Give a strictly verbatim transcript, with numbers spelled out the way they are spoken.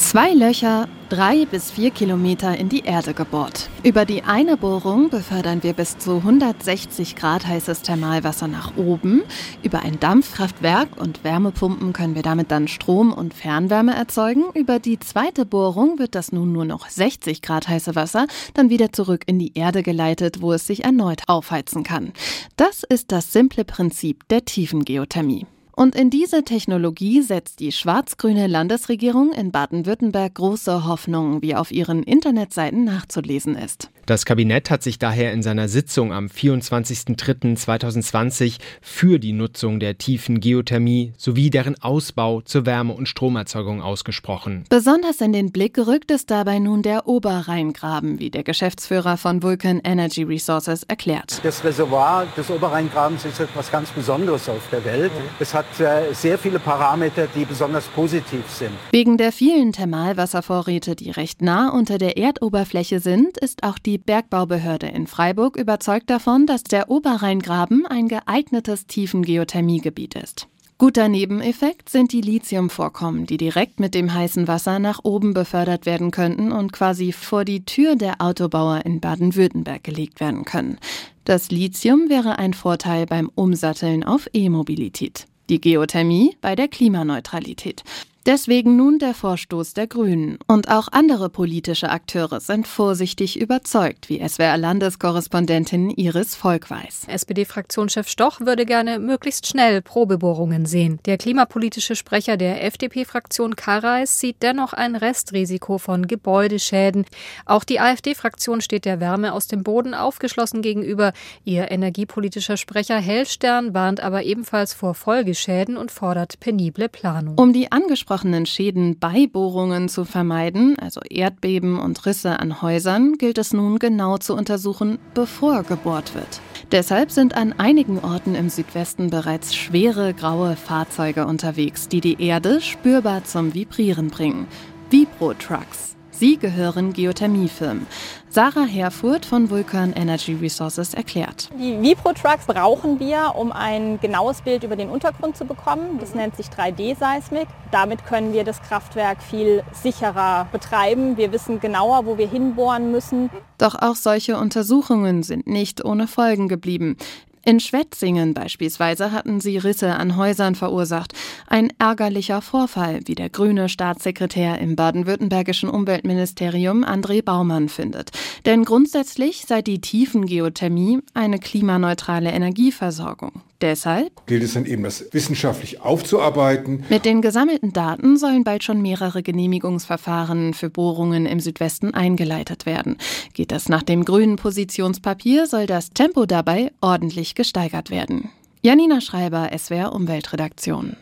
Zwei Löcher, drei bis vier Kilometer in die Erde gebohrt. Über die eine Bohrung befördern wir bis zu hundertsechzig Grad heißes Thermalwasser nach oben. Über ein Dampfkraftwerk und Wärmepumpen können wir damit dann Strom und Fernwärme erzeugen. Über die zweite Bohrung wird das nun nur noch sechzig Grad heiße Wasser dann wieder zurück in die Erde geleitet, wo es sich erneut aufheizen kann. Das ist das simple Prinzip der Tiefengeothermie. Und in diese Technologie setzt die schwarz-grüne Landesregierung in Baden-Württemberg große Hoffnungen, wie auf ihren Internetseiten nachzulesen ist. Das Kabinett hat sich daher in seiner Sitzung am vierundzwanzigsten dritten zweitausendzwanzig für die Nutzung der tiefen Geothermie sowie deren Ausbau zur Wärme- und Stromerzeugung ausgesprochen. Besonders in den Blick gerückt ist dabei nun der Oberrheingraben, wie der Geschäftsführer von Vulcan Energy Resources erklärt. Das Reservoir des Oberrheingrabens ist etwas ganz Besonderes auf der Welt. Es hat äh, sehr viele Parameter, die besonders positiv sind. Wegen der vielen Thermalwasservorräte, die recht nah unter der Erdoberfläche sind, ist auch die Bergbaubehörde in Freiburg überzeugt davon, dass der Oberrheingraben ein geeignetes Tiefengeothermiegebiet ist. Guter Nebeneffekt sind die Lithiumvorkommen, die direkt mit dem heißen Wasser nach oben befördert werden könnten und quasi vor die Tür der Autobauer in Baden-Württemberg gelegt werden können. Das Lithium wäre ein Vorteil beim Umsatteln auf E-Mobilität. Die Geothermie bei der Klimaneutralität. Deswegen nun der Vorstoß der Grünen. Und auch andere politische Akteure sind vorsichtig überzeugt, wie S W R-Landeskorrespondentin Iris Volkweis. S P D-Fraktionschef Stoch würde gerne möglichst schnell Probebohrungen sehen. Der klimapolitische Sprecher der F D P-Fraktion Karais sieht dennoch ein Restrisiko von Gebäudeschäden. Auch die A f D-Fraktion steht der Wärme aus dem Boden aufgeschlossen gegenüber. Ihr energiepolitischer Sprecher Hellstern warnt aber ebenfalls vor Folgeschäden und fordert penible Planung. Um die angesprochenen Schäden bei Bohrungen zu vermeiden, also Erdbeben und Risse an Häusern, gilt es nun genau zu untersuchen, bevor gebohrt wird. Deshalb sind an einigen Orten im Südwesten bereits schwere graue Fahrzeuge unterwegs, die die Erde spürbar zum Vibrieren bringen. Vibro-Trucks. Sie gehören Geothermiefirmen. Sarah Herfurth von Vulcan Energy Resources erklärt. Die Vibro-Trucks brauchen wir, um ein genaues Bild über den Untergrund zu bekommen. Das nennt sich drei D-Seismik. Damit können wir das Kraftwerk viel sicherer betreiben. Wir wissen genauer, wo wir hinbohren müssen. Doch auch solche Untersuchungen sind nicht ohne Folgen geblieben. In Schwetzingen beispielsweise hatten sie Risse an Häusern verursacht. Ein ärgerlicher Vorfall, wie der grüne Staatssekretär im baden-württembergischen Umweltministerium André Baumann findet. Denn grundsätzlich sei die Tiefengeothermie eine klimaneutrale Energieversorgung. Deshalb gilt es dann eben, das wissenschaftlich aufzuarbeiten. Mit den gesammelten Daten sollen bald schon mehrere Genehmigungsverfahren für Bohrungen im Südwesten eingeleitet werden. Geht das nach dem grünen Positionspapier, soll das Tempo dabei ordentlich gesteigert werden. Janina Schreiber, S W R Umweltredaktion.